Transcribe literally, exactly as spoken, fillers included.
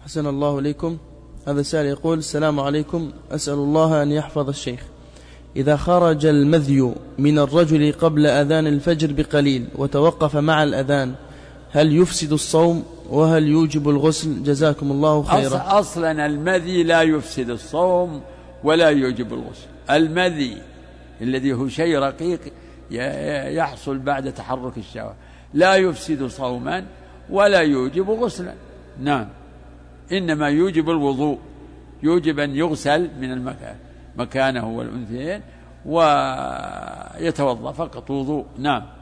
حسن الله إليكم. هذا سائل يقول: السلام عليكم، أسأل الله أن يحفظ الشيخ. إذا خرج المذي من الرجل قبل أذان الفجر بقليل وتوقف مع الأذان، هل يفسد الصوم وهل يوجب الغسل؟ جزاكم الله خيرا. أصلا المذي لا يفسد الصوم ولا يوجب الغسل. المذي الذي هو شيء رقيق يحصل بعد تحرك الشهوة لا يفسد صوما ولا يوجب غسلا. نعم، إنما يوجب الوضوء، يوجب أن يغسل من المكان مكانه والأنثيين ويتوضأ فقط وضوء. نعم.